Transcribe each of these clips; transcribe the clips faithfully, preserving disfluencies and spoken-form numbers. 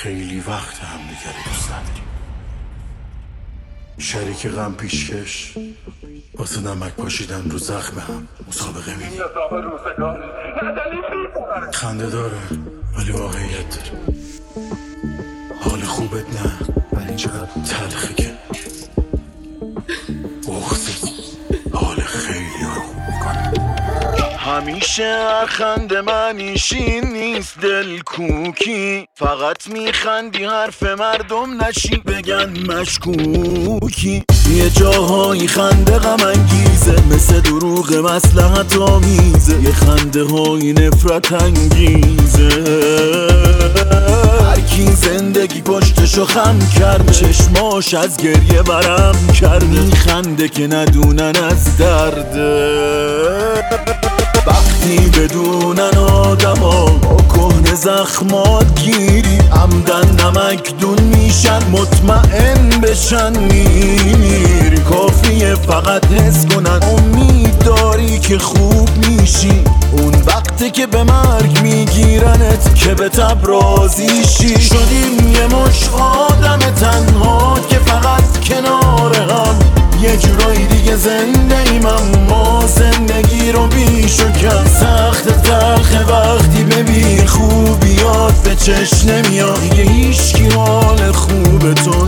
خیلی وقت هم دیگر دوست نداریم. شریک غم پیشکش واسه نمک پاشیدن رو زخم هم مسابقه میدیم. خنده داره ولی واقعیت داره. حال خوبت نه ولی چقدر تلخی که بغضت حال خیلی ها رو خوب میکنه. همیشه خنده منیشین نیست دل کوکی، فقط میخندی حرف مردم نشی بگن مشکوکی. یه جاهایی خنده غم انگیزه مثل دروغ مصلحت آمیزه، یه خنده های نفرت انگیزه. هرکی زندگی پشتشو خم کرد، چشماش از گریه برم کرد، میخنده که ندونن از درده. وقتی بدونن آدما با کهنه زخمات گیری، عمدن نمک دون میشن مطمئن بشن میمیری. کافیه فقط حس کنن امید داری که خوب میشی، اون وقتی که به مرگ میگیرنت که به تب راضی شی. شدیم یه مش آدم تنها که فقط کنار هم، یه جورایی دیگه زنده ایم اما زندگی رو بیش و کم. سخت تلخ وقتی ببین خوبیات به چشم نمیاد، دیگه هیچکی حال خوب تو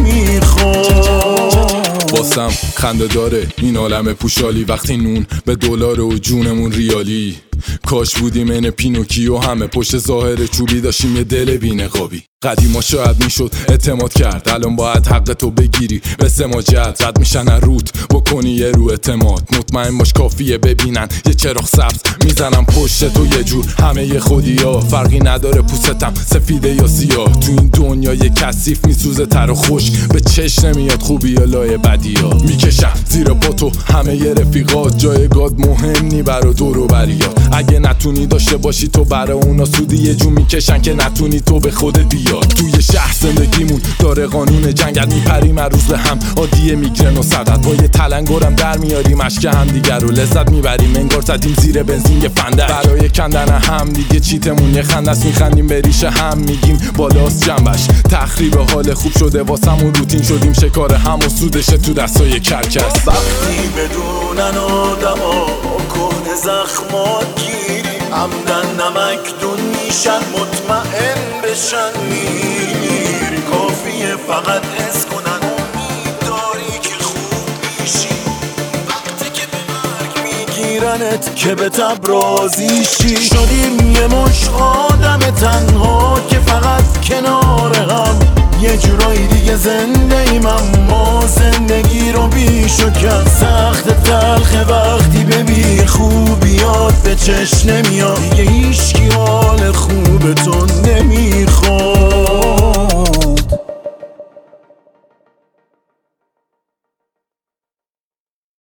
نمیخواد. واسم خنده داره این عالم پوشالی، وقتی نون به دلار و جونمون ریالی. کاش بودیم این پینوکیو، همه پشت ظاهر چوبی داشتیم یه دل بی‌نقابی. قدیما شاید میشد اعتماد کرد، الان باید حق تو بگیری به سماجت. رد میشن روت بکنی یه رو اعتماد، مطمئن باش کافیه ببینن یه چراغ سبز میزنم پشت تو یه جور. همه یه خودی ها فرقی نداره پوستم سفیده یا سیاه، تو این دنیا یه کثیف میسوزه تر و خوش به چشم نمیاد خوبی یا لای بدی ها. میکشم زیر پا تو همه یه رفیقات، جایگاه مهم نی برا دور و بریات. اگه نتونی داشته باشی تو برا اونا سودی، یه جو میکشن که نتونی تو به خودت بیاد. توی شهر زندگیمون داره قانون جنگت، میپریم هر روز به هم عادیه میگرن و صدت. با یه تلنگرم در میاریم اشک هم دیگر رو لذت میبریم، انگار زدیم زیر بنزین یه فندک. برای کندن هم دیگه چیتمون یه خندست، میخندیم به ریشه هم میگیم بالاست جنبش. تخریب حال خوب شده واسمون روتین، شدیم شکار هم و سودشه تو دستای کرکس. وقتی بدونن آدما با کهنه زخمات گیری، عمدن نمک دون میشن مطمئن بشن میمیری. کافیه فقط حس کنن امید داری که خوب میشی، وقتی که به مرگ میگیرنت که به تب راضی شی. شدیم یه مش آدم تنها که فقط کنار هم، یه جورایی دیگه زنده ایم اما زندگی رو بیش و کم. سخت تلخ وقتی ببین خوبیات به چشم نمیاد، دیگه هیچکی حال خوب تو